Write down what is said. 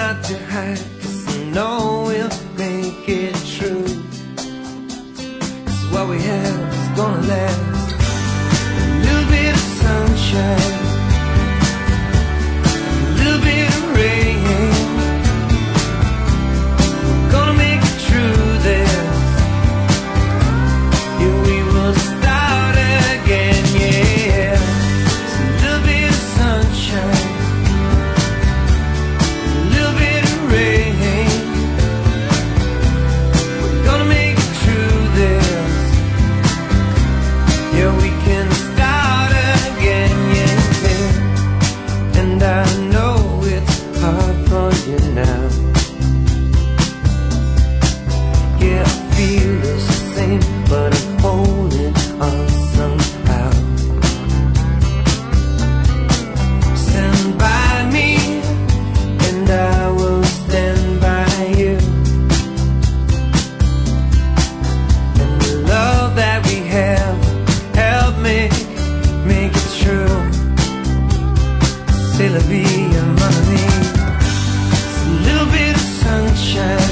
not to hide, 'cause I know we'll make it true. 'Cause what we have is gonna last. A little bit of sunshine, a little bit of rain. We're gonna make it true this. Yeah, we will start again, yeah. It's a little bit of sunshine, but I'm holding on somehow. Stand by me, and I will stand by you. And the love that we have, help make it true. C'est la vie, mon ami. It's a little bit of sunshine,